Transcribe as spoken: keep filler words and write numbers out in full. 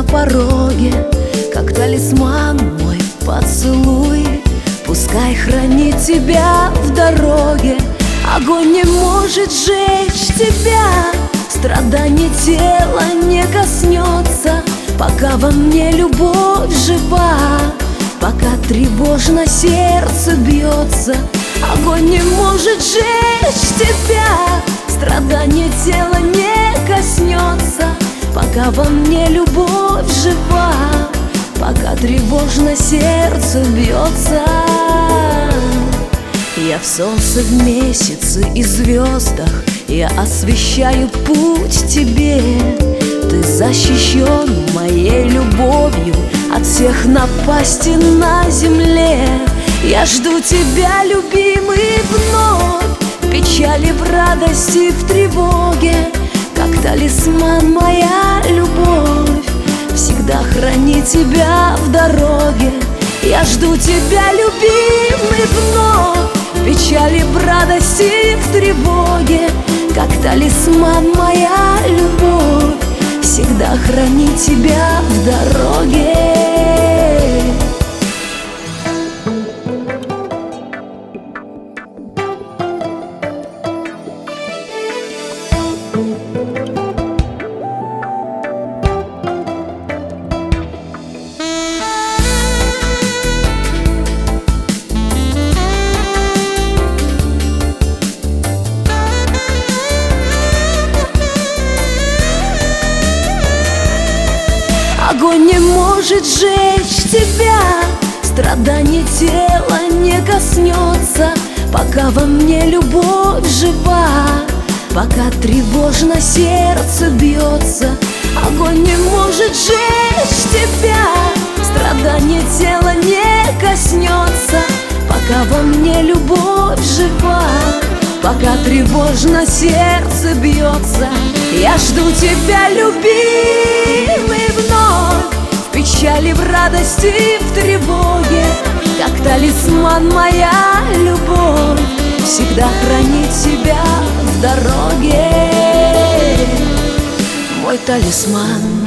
пороге, как талисман мой поцелуй. Пускай хранит тебя в дороге, огонь не может сжечь тебя. Страдание тела не коснется, пока во мне любовь жива. Пока тревожно сердце бьется, огонь не может сжечь тебя. Страдание тела не коснется, пока во мне любовь жива. Пока тревожно сердце бьется. Я в солнце, в месяце и звездах, я освещаю путь тебе. Ты защищен моей любовью от всех напастей на земле. Я жду тебя, любимый, вновь, в печали, в радости, в тревоге. Как талисман моя любовь всегда храни тебя в дороге. Я жду тебя, любимый, вновь, в печали, в радости, в тревоге. Как талисман моя любовь всегда храни тебя в дороге. Огонь не может сжечь тебя, страдание тела не коснется, пока во мне любовь жива. Пока тревожно сердце бьется, огонь не может сжечь тебя. Страдание тела не коснется, пока во мне любовь жива. Пока тревожно сердце бьется, я жду тебя, любимый, вновь, в печали, в радости, в тревоге. Как талисман моя любовь всегда хранит тебя в дороге. Мой талисман.